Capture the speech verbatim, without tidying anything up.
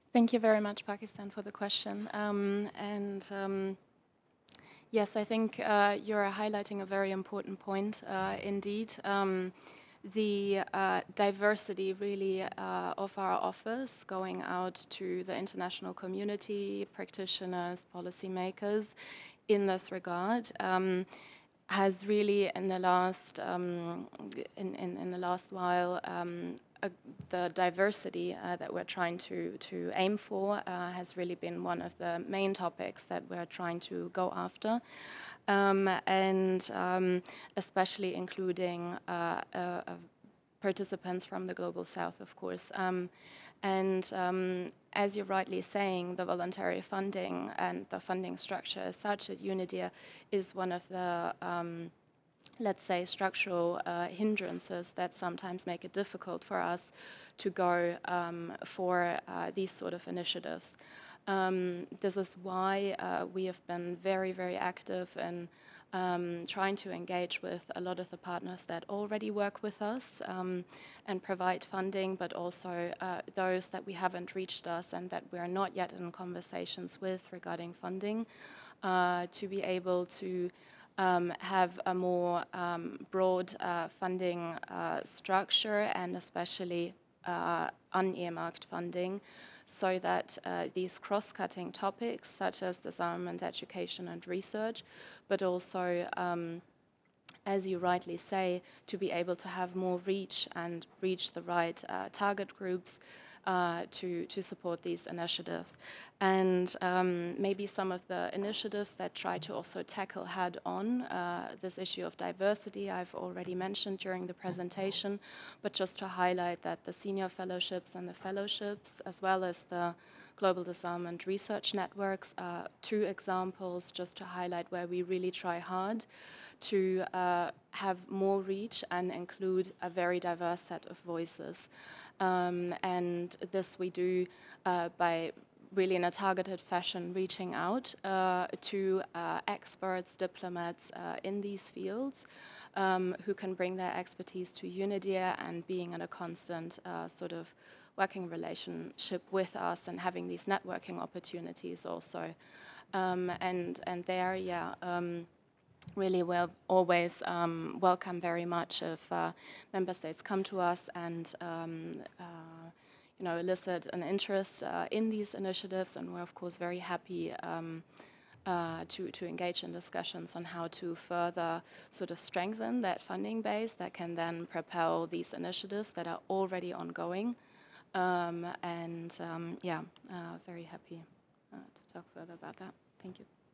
Thank you very much, Pakistan, for the question. Um, and um, yes, I think uh, you're highlighting a very important point uh, indeed. Um, the uh, diversity really uh, of our office going out to the international community, practitioners, policymakers in this regard. Um, has really in the last um, in, in, in the last while um, uh, the diversity uh, that we're trying to to aim for uh, has really been one of the main topics that we're trying to go after, um, and um, especially including uh, uh, uh, participants from the Global South, of course. Um, and um, as you're rightly saying, the voluntary funding and the funding structure as such at UNIDIR is one of the, um, let's say, structural uh, hindrances that sometimes make it difficult for us to go um, for uh, these sort of initiatives. Um, this is why uh, we have been very, very active in um, trying to engage with a lot of the partners that already work with us um, and provide funding, but also uh, those that we haven't reached us and that we're not yet in conversations with regarding funding, uh, to be able to um, have a more um, broad uh, funding uh, structure and especially uh, unearmarked funding, so that uh, these cross-cutting topics such as disarmament, education and research, but also um, as you rightly say, to be able to have more reach and reach the right uh, target groups uh, to, to support these initiatives. And um, maybe some of the initiatives that try to also tackle head-on uh, this issue of diversity, I've already mentioned during the presentation, but just to highlight that the senior fellowships and the fellowships, as well as the Global Disarmament Research Networks, are two examples just to highlight where we really try hard to uh, have more reach and include a very diverse set of voices. Um, and this we do uh, by really in a targeted fashion reaching out uh, to uh, experts, diplomats uh, in these fields um, who can bring their expertise to UNIDIR and being in a constant uh, sort of working relationship with us and having these networking opportunities also. Um, and, and there, yeah, um, really will always um, welcome very much if uh, member states come to us and um, uh, you know, elicit an interest uh, in these initiatives, and we're of course very happy um, uh, to, to engage in discussions on how to further sort of strengthen that funding base that can then propel these initiatives that are already ongoing. Um, and um, yeah, uh, very happy uh, to talk further about that. Thank you.